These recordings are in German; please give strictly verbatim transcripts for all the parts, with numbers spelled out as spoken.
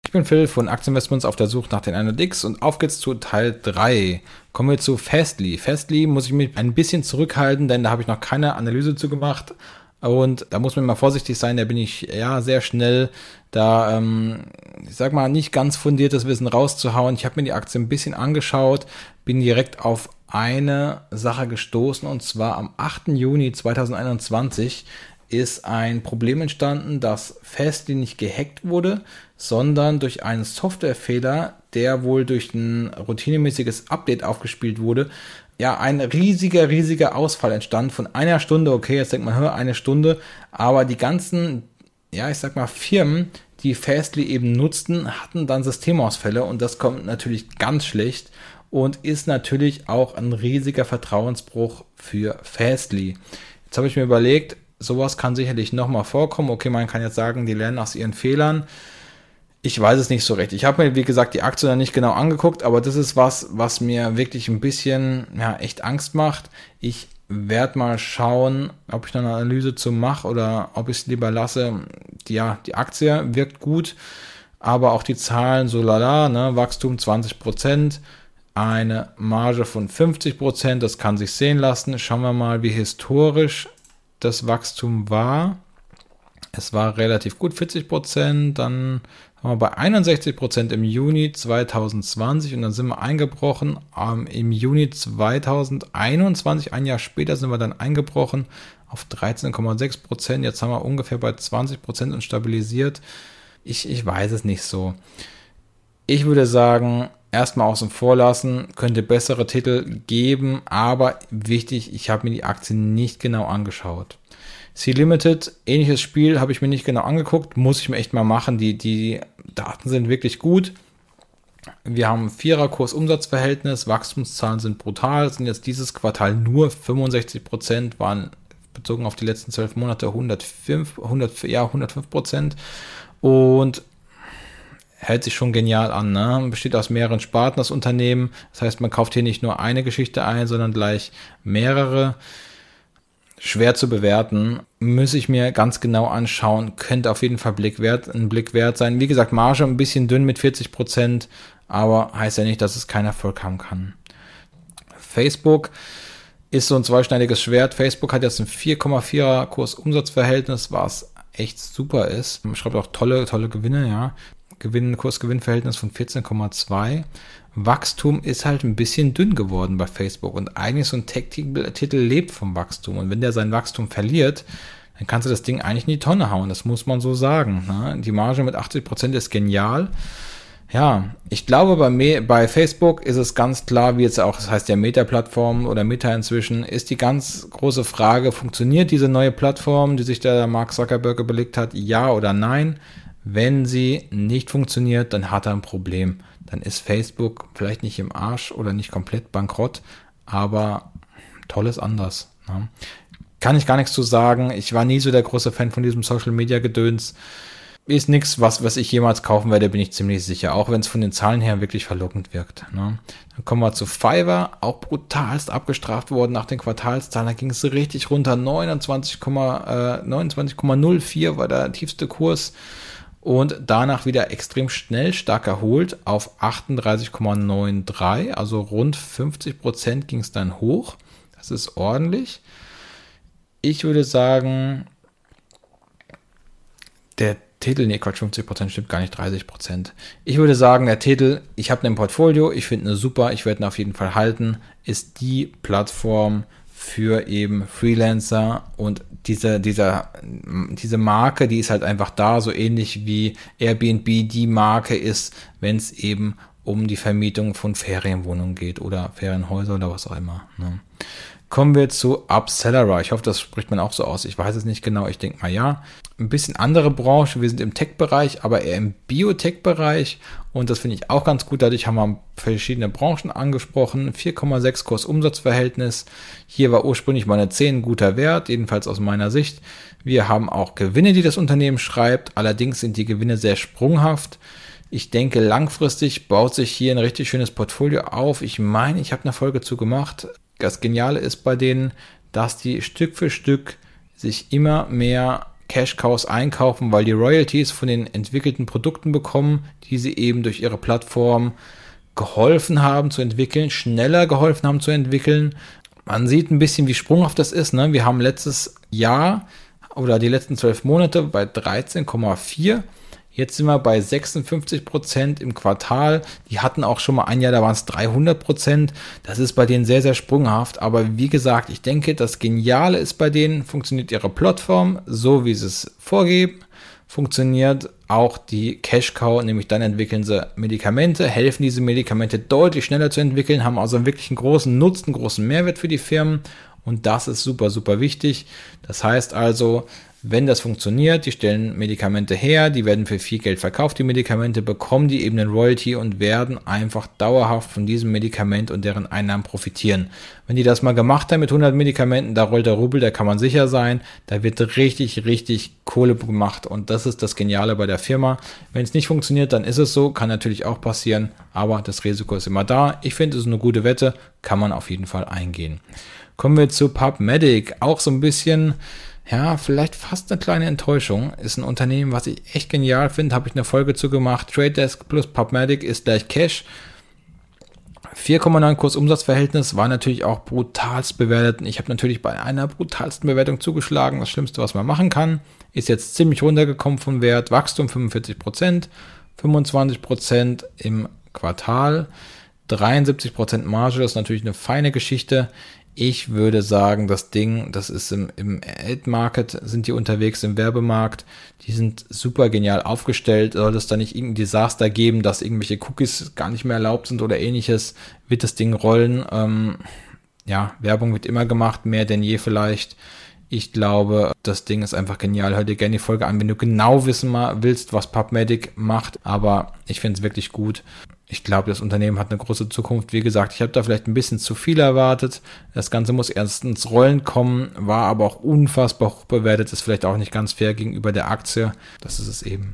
Ich bin Phil von Aktieninvestments auf der Suche nach den hundert X und auf geht's zu Teil drei. Kommen wir zu Fastly. Fastly muss ich mich ein bisschen zurückhalten, denn da habe ich noch keine Analyse zu gemacht und da muss man mal vorsichtig sein, da bin ich ja sehr schnell, da ähm, ich sag mal nicht ganz fundiertes Wissen rauszuhauen. Ich habe mir die Aktie ein bisschen angeschaut, bin direkt auf eine Sache gestoßen und zwar am achten Juni zweitausendeinundzwanzig ist ein Problem entstanden, dass Fastly nicht gehackt wurde, sondern durch einen Softwarefehler, der wohl durch ein routinemäßiges Update aufgespielt wurde, ja, ein riesiger, riesiger Ausfall entstand von einer Stunde. Okay, jetzt denkt man, hör, eine Stunde, aber die ganzen, ja, ich sag mal, Firmen, die Fastly eben nutzten, hatten dann Systemausfälle und das kommt natürlich ganz schlecht und ist natürlich auch ein riesiger Vertrauensbruch für Fastly. Jetzt habe ich mir überlegt, sowas kann sicherlich nochmal vorkommen. Okay, man kann jetzt sagen, die lernen aus ihren Fehlern. Ich weiß es nicht so recht. Ich habe mir, wie gesagt, die Aktie noch nicht genau angeguckt, aber das ist was, was mir wirklich ein bisschen, ja, echt Angst macht. Ich werde mal schauen, ob ich noch eine Analyse zu mache oder ob ich es lieber lasse. Die, ja, die Aktie wirkt gut, aber auch die Zahlen so lala, ne, Wachstum zwanzig Prozent, eine Marge von fünfzig Prozent, das kann sich sehen lassen. Schauen wir mal, wie historisch das Wachstum war. Es war relativ gut, vierzig Prozent, dann haben wir bei einundsechzig Prozent im Juni zweitausendzwanzig und dann sind wir eingebrochen ähm, im Juni zweitausendeinundzwanzig, ein Jahr später sind wir dann eingebrochen auf dreizehn Komma sechs Prozent, jetzt haben wir ungefähr bei zwanzig Prozent und stabilisiert. Ich, ich weiß es nicht so. Ich würde sagen, erstmal außen vor lassen, könnte bessere Titel geben, aber wichtig, ich habe mir die Aktie nicht genau angeschaut. C-Limited, ähnliches Spiel, habe ich mir nicht genau angeguckt, muss ich mir echt mal machen, die, die Daten sind wirklich gut. Wir haben ein Vierer-Kurs-Umsatzverhältnis, Wachstumszahlen sind brutal, sind jetzt dieses Quartal nur fünfundsechzig Prozent, waren bezogen auf die letzten zwölf Monate hundertfünf, hundert, ja, hundertfünf Prozent und hält sich schon genial an, ne? Besteht aus mehreren Sparten das Unternehmen. Das heißt, man kauft hier nicht nur eine Geschichte ein, sondern gleich mehrere. Schwer zu bewerten. Muss ich mir ganz genau anschauen. Könnte auf jeden Fall Blick wert, ein Blick wert sein. Wie gesagt, Marge ein bisschen dünn mit vierzig Prozent, aber heißt ja nicht, dass es keinen Erfolg haben kann. Facebook ist so ein zweischneidiges Schwert. Facebook hat jetzt ein vier Komma vierer Kurs-Umsatzverhältnis, was echt super ist. Man schreibt auch tolle, tolle Gewinne, ja. Gewinn, Kurs-Gewinn-Verhältnis von vierzehn Komma zwei. Wachstum ist halt ein bisschen dünn geworden bei Facebook und eigentlich so ein Tech-Titel lebt vom Wachstum und wenn der sein Wachstum verliert, dann kannst du das Ding eigentlich in die Tonne hauen, das muss man so sagen, ne? Die Marge mit achtzig Prozent ist genial. Ja, ich glaube, bei, Me- bei Facebook ist es ganz klar, wie jetzt auch, das heißt ja Meta-Plattform oder Meta inzwischen, ist die ganz große Frage, funktioniert diese neue Plattform, die sich der Mark Zuckerberg überlegt hat, ja oder nein? Wenn sie nicht funktioniert, dann hat er ein Problem. Dann ist Facebook vielleicht nicht im Arsch oder nicht komplett bankrott, aber tolles anders. Ne? Kann ich gar nichts zu sagen. Ich war nie so der große Fan von diesem Social-Media-Gedöns. Ist nichts, was, was ich jemals kaufen werde, bin ich ziemlich sicher. Auch wenn es von den Zahlen her wirklich verlockend wirkt. Ne? Dann kommen wir zu Fiverr. Auch brutalst abgestraft worden nach den Quartalszahlen. Da ging es richtig runter. neunundzwanzig Komma null vier war der tiefste Kurs. Und danach wieder extrem schnell stark erholt auf achtunddreißig Komma dreiundneunzig, also rund fünfzig Prozent ging es dann hoch. Das ist ordentlich. Ich würde sagen, der Titel, nee Quatsch, fünfzig Prozent stimmt gar nicht, dreißig Prozent. Ich würde sagen, der Titel, ich habe einen Portfolio, ich finde ihn super, ich werde ihn auf jeden Fall halten, ist die Plattform für eben Freelancer und diese, dieser, diese Marke, die ist halt einfach da, so ähnlich wie Airbnb die Marke ist, wenn es eben um die Vermietung von Ferienwohnungen geht oder Ferienhäuser oder was auch immer. Ne? Kommen wir zu Upsellera. Ich hoffe, das spricht man auch so aus. Ich weiß es nicht genau. Ich denke mal ja. Ein bisschen andere Branche. Wir sind im Tech-Bereich, aber eher im Biotech-Bereich. Und das finde ich auch ganz gut. Dadurch haben wir verschiedene Branchen angesprochen. vier Komma sechs Kurs-Umsatz-Verhältnis. Hier war ursprünglich mal eine zehn ein guter Wert, jedenfalls aus meiner Sicht. Wir haben auch Gewinne, die das Unternehmen schreibt. Allerdings sind die Gewinne sehr sprunghaft. Ich denke, langfristig baut sich hier ein richtig schönes Portfolio auf. Ich meine, ich habe eine Folge zu gemacht. Das Geniale ist bei denen, dass die Stück für Stück sich immer mehr Cash-Cows einkaufen, weil die Royalties von den entwickelten Produkten bekommen, die sie eben durch ihre Plattform geholfen haben zu entwickeln, schneller geholfen haben zu entwickeln. Man sieht ein bisschen, wie sprunghaft das ist, ne? Wir haben letztes Jahr oder die letzten zwölf Monate bei dreizehn Komma vier. Jetzt sind wir bei sechsundfünfzig Prozent im Quartal. Die hatten auch schon mal ein Jahr, da waren es dreihundert Prozent. Das ist bei denen sehr, sehr sprunghaft. Aber wie gesagt, ich denke, das Geniale ist bei denen, funktioniert ihre Plattform so, wie sie es vorgeben. Funktioniert auch die Cash-Cow, nämlich dann entwickeln sie Medikamente, helfen diese Medikamente deutlich schneller zu entwickeln, haben also wirklich einen großen Nutzen, einen großen Mehrwert für die Firmen und das ist super, super wichtig. Das heißt also, wenn das funktioniert, die stellen Medikamente her, die werden für viel Geld verkauft, die Medikamente, bekommen die eben einen Royalty und werden einfach dauerhaft von diesem Medikament und deren Einnahmen profitieren. Wenn die das mal gemacht haben mit hundert Medikamenten, da rollt der Rubel, da kann man sicher sein, da wird richtig, richtig Kohle gemacht und das ist das Geniale bei der Firma. Wenn es nicht funktioniert, dann ist es so, kann natürlich auch passieren, aber das Risiko ist immer da. Ich finde, es ist eine gute Wette, kann man auf jeden Fall eingehen. Kommen wir zu PubMedic, auch so ein bisschen... Ja, vielleicht fast eine kleine Enttäuschung. Ist ein Unternehmen, was ich echt genial finde. Habe ich eine Folge zu gemacht. Trade Desk plus PubMedic ist gleich Cash. vier Komma neun Kurs-Umsatz-Verhältnis war natürlich auch brutalst bewertet. Ich habe natürlich bei einer brutalsten Bewertung zugeschlagen. Das Schlimmste, was man machen kann. Ist jetzt ziemlich runtergekommen vom Wert. Wachstum fünfundvierzig Prozent, fünfundzwanzig Prozent im Quartal, dreiundsiebzig Prozent Marge. Das ist natürlich eine feine Geschichte. Ich würde sagen, das Ding, das ist im, im Ad-Market, sind die unterwegs im Werbemarkt, die sind super genial aufgestellt. Soll es da nicht irgendein Desaster geben, dass irgendwelche Cookies gar nicht mehr erlaubt sind oder ähnliches, wird das Ding rollen. Ähm, ja, Werbung wird immer gemacht, mehr denn je vielleicht. Ich glaube, das Ding ist einfach genial. Hör dir gerne die Folge an, wenn du genau wissen willst, was PubMedic macht. Aber ich finde es wirklich gut. Ich glaube, das Unternehmen hat eine große Zukunft. Wie gesagt, ich habe da vielleicht ein bisschen zu viel erwartet. Das Ganze muss erst ins Rollen kommen, war aber auch unfassbar hoch bewertet. Ist vielleicht auch nicht ganz fair gegenüber der Aktie. Das ist es eben.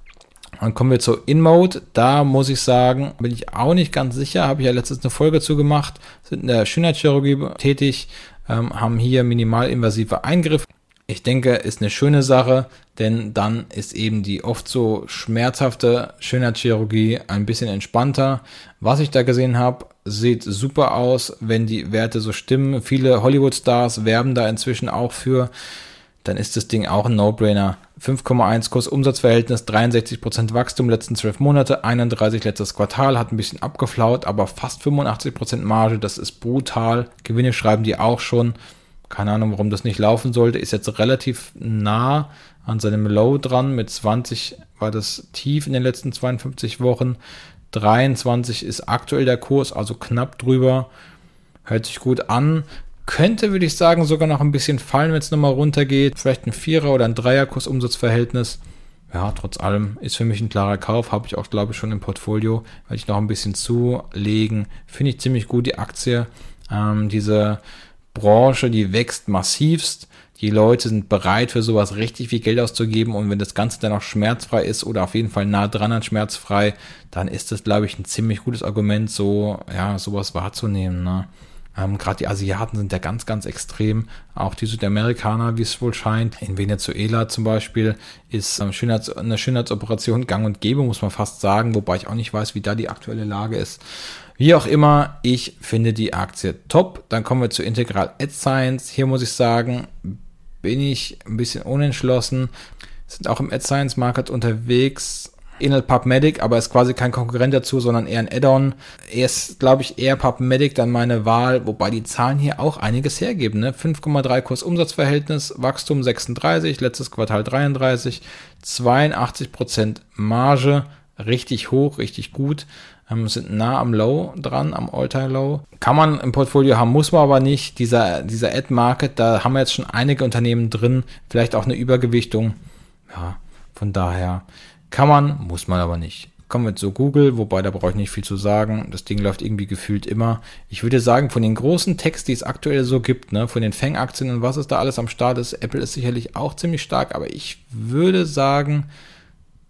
Dann kommen wir zu InMode. Da muss ich sagen, bin ich auch nicht ganz sicher. Habe ich ja letztens eine Folge zu gemacht. Sind in der Schönheitschirurgie tätig, ähm, haben hier minimalinvasive Eingriffe. Ich denke, ist eine schöne Sache, denn dann ist eben die oft so schmerzhafte Schönheitschirurgie ein bisschen entspannter. Was ich da gesehen habe, sieht super aus, wenn die Werte so stimmen. Viele Hollywood-Stars werben da inzwischen auch für. Dann ist das Ding auch ein No-Brainer. fünf Komma eins Kurs-Umsatz-Verhältnis, dreiundsechzig Prozent Wachstum letzten zwölf Monate, einunddreißig letztes Quartal, hat ein bisschen abgeflaut, aber fast fünfundachtzig Prozent Marge, das ist brutal. Gewinne schreiben die auch schon. Keine Ahnung, warum das nicht laufen sollte. Ist jetzt relativ nah an seinem Low dran. Mit zwanzig war das tief in den letzten zweiundfünfzig Wochen. dreiundzwanzig ist aktuell der Kurs, also knapp drüber. Hört sich gut an. Könnte, würde ich sagen, sogar noch ein bisschen fallen, wenn es nochmal runtergeht. Vielleicht ein Vierer- oder ein Dreier-Kurs-Umsatzverhältnis. Ja, trotz allem ist für mich ein klarer Kauf. Habe ich auch, glaube ich, schon im Portfolio. Werde ich noch ein bisschen zulegen. Finde ich ziemlich gut, die Aktie. Ähm, diese Branche, die wächst massivst. Die Leute sind bereit, für sowas richtig viel Geld auszugeben und wenn das Ganze dann auch schmerzfrei ist oder auf jeden Fall nah dran an schmerzfrei, dann ist das, glaube ich, ein ziemlich gutes Argument, so ja sowas wahrzunehmen. Ne? Ähm, Gerade die Asiaten sind ja ganz, ganz extrem. Auch die Südamerikaner, wie es wohl scheint. In Venezuela zum Beispiel ist ähm, Schönheits- eine Schönheitsoperation gang und gäbe, muss man fast sagen, wobei ich auch nicht weiß, wie da die aktuelle Lage ist. Wie auch immer, ich finde die Aktie top. Dann kommen wir zu Integral AdScience. Hier muss ich sagen, bin ich ein bisschen unentschlossen. Sind auch im AdScience Market unterwegs. Ähnelt PubMedic, aber ist quasi kein Konkurrent dazu, sondern eher ein Add-on. Er ist, glaube ich, eher PubMedic dann meine Wahl, wobei die Zahlen hier auch einiges hergeben. Ne? fünf Komma drei Kurs-Umsatzverhältnis, Wachstum sechsunddreißig, letztes Quartal dreiunddreißig, zweiundachtzig Prozent Marge, richtig hoch, richtig gut. Ähm, sind nah am Low dran, am All-Time-Low. Kann man im Portfolio haben, muss man aber nicht. Dieser, dieser Ad-Market, da haben wir jetzt schon einige Unternehmen drin, vielleicht auch eine Übergewichtung. Ja, von daher kann man, muss man aber nicht. Kommen wir zu Google, wobei da brauche ich nicht viel zu sagen. Das Ding läuft irgendwie gefühlt immer. Ich würde sagen, von den großen Techs, die es aktuell so gibt, ne, von den Fang-Aktien und was es da alles am Start ist, Apple ist sicherlich auch ziemlich stark, aber ich würde sagen,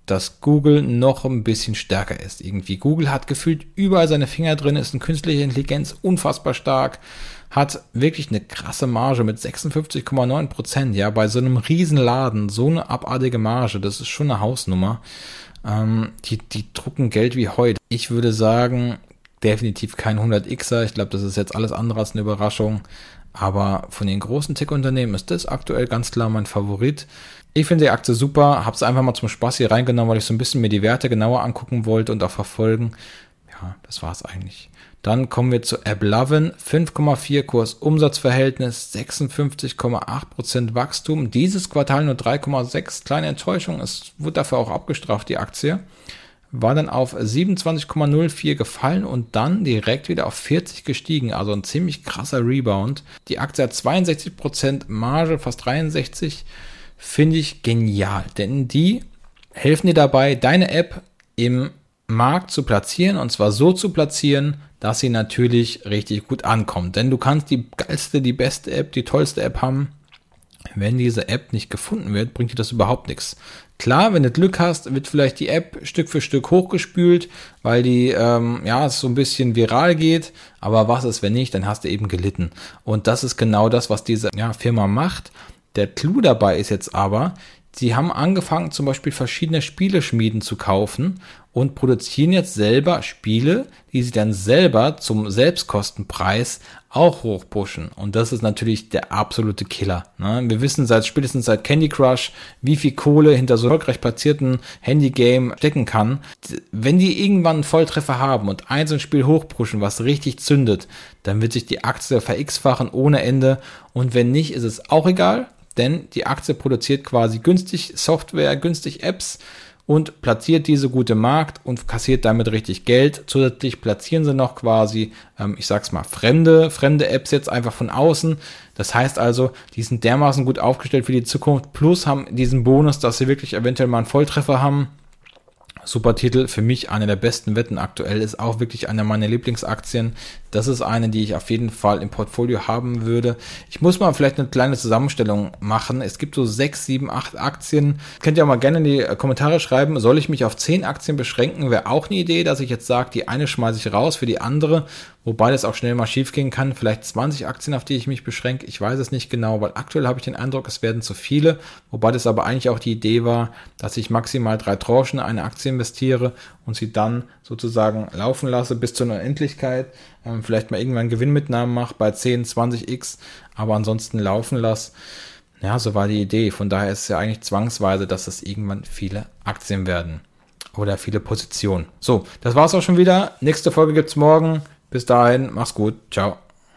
dass Google noch ein bisschen stärker ist. Irgendwie Google hat gefühlt überall seine Finger drin, ist eine künstliche Intelligenz unfassbar stark, hat wirklich eine krasse Marge mit sechsundfünfzig Komma neun Prozent. Ja, bei so einem riesen Laden, so eine abartige Marge, das ist schon eine Hausnummer. Ähm, die, die drucken Geld wie Heu. Ich würde sagen, definitiv kein hundert Xer. Ich glaube, das ist jetzt alles andere als eine Überraschung. Aber von den großen Tech-Unternehmen ist das aktuell ganz klar mein Favorit. Ich finde die Aktie super, habe es einfach mal zum Spaß hier reingenommen, weil ich so ein bisschen mir die Werte genauer angucken wollte und auch verfolgen. Ja, das war's eigentlich. Dann kommen wir zu AppLovin, fünf Komma vier Kurs-Umsatz-Verhältnis, sechsundfünfzig Komma acht Prozent Wachstum. Dieses Quartal nur drei Komma sechs, kleine Enttäuschung, es wurde dafür auch abgestraft, die Aktie. War dann auf siebenundzwanzig Komma null vier gefallen und dann direkt wieder auf vierzig gestiegen, also ein ziemlich krasser Rebound. Die Aktie hat zweiundsechzig Prozent Marge, fast dreiundsechzig, finde ich genial, denn die helfen dir dabei, deine App im Markt zu platzieren und zwar so zu platzieren, dass sie natürlich richtig gut ankommt. Denn du kannst die geilste, die beste App, die tollste App haben. Wenn diese App nicht gefunden wird, bringt dir das überhaupt nichts. Klar, wenn du Glück hast, wird vielleicht die App Stück für Stück hochgespült, weil die ähm, ja so ein bisschen viral geht. Aber was ist, wenn nicht, dann hast du eben gelitten. Und das ist genau das, was diese ja, Firma macht. Der Clou dabei ist jetzt aber, sie haben angefangen, zum Beispiel verschiedene Spieleschmieden zu kaufen und produzieren jetzt selber Spiele, die sie dann selber zum Selbstkostenpreis auch hochpushen. Und das ist natürlich der absolute Killer. Ne? Wir wissen seit spätestens seit Candy Crush, wie viel Kohle hinter so erfolgreich platzierten Handygame stecken kann. Wenn die irgendwann einen Volltreffer haben und ein so ein Spiel hochpushen, was richtig zündet, dann wird sich die Aktie ver-x-fachen ohne Ende. Und wenn nicht, ist es auch egal. Denn die Aktie produziert quasi günstig Software, günstig Apps und platziert diese gut im Markt und kassiert damit richtig Geld. Zusätzlich platzieren sie noch quasi, ähm, ich sag's mal, fremde, fremde Apps jetzt einfach von außen. Das heißt also, die sind dermaßen gut aufgestellt für die Zukunft, plus haben diesen Bonus, dass sie wirklich eventuell mal einen Volltreffer haben. Super Titel, für mich eine der besten Wetten aktuell, ist auch wirklich eine meiner Lieblingsaktien. Das ist eine, die ich auf jeden Fall im Portfolio haben würde. Ich muss mal vielleicht eine kleine Zusammenstellung machen. Es gibt so sechs, sieben, acht Aktien. Könnt ihr auch mal gerne in die Kommentare schreiben. Soll ich mich auf zehn Aktien beschränken? Wäre auch eine Idee, dass ich jetzt sage, die eine schmeiße ich raus für die andere. Wobei das auch schnell mal schief gehen kann. Vielleicht zwanzig Aktien, auf die ich mich beschränke. Ich weiß es nicht genau, weil aktuell habe ich den Eindruck, es werden zu viele. Wobei das aber eigentlich auch die Idee war, dass ich maximal drei Tranchen in eine Aktie investiere und sie dann sozusagen laufen lasse bis zur Unendlichkeit. Ähm, vielleicht mal irgendwann Gewinnmitnahmen mache bei zehn, zwanzig X, aber ansonsten laufen lasse. Ja, so war die Idee. Von daher ist es ja eigentlich zwangsweise, dass es irgendwann viele Aktien werden. Oder viele Positionen. So, das war's auch schon wieder. Nächste Folge gibt's morgen. Bis dahin, mach's gut. Ciao.